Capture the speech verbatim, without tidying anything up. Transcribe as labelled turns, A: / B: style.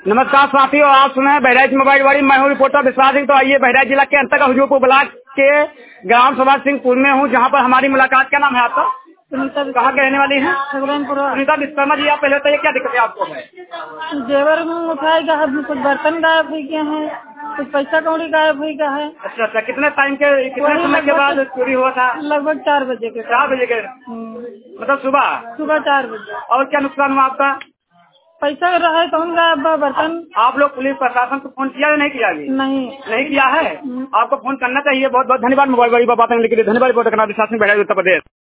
A: नमस्कार साथियों, आप सुने बहराइच मोबाइल वाली। मैं हूँ रिपोर्टर विश्वास सिंह। तो आइए, बहराइच जिला के अंतर्गत हुजूरपुर ब्लॉक के ग्राम सभा सिंहपुर में हूँ, जहाँ पर हमारी मुलाकात। क्या नाम है आपका?
B: सुनीता।
A: कहाँ के रहने वाली हैं? सुनीता विश्वकर्मा जी, आप पहले बताइए क्या दिक्कत है आपको?
B: जेवर उठाए गया है, कुछ बर्तन गायब हुई गए हैं, कुछ पैसा कौड़ी गायब हुई गया है।
A: अच्छा अच्छा, कितने टाइम के कितने समय के बाद चोरी हुआ था?
B: लगभग चार बजे के।
A: चार बजे के मतलब सुबह
B: सुबह चार बजे।
A: और क्या नुकसान हुआ आपका?
B: पैसा रहे तो गायब, बर्तन।
A: आप लोग पुलिस प्रशासन को फोन किया या नहीं किया? अभी
B: नहीं
A: नहीं किया है। आपको फोन करना चाहिए। बहुत बहुत धन्यवाद मोबाइल वाली बात करने के लिए। धन्यवाद। रिपोर्ट करना विश्वास सिंह, बहराइच, उत्तर प्रदेश।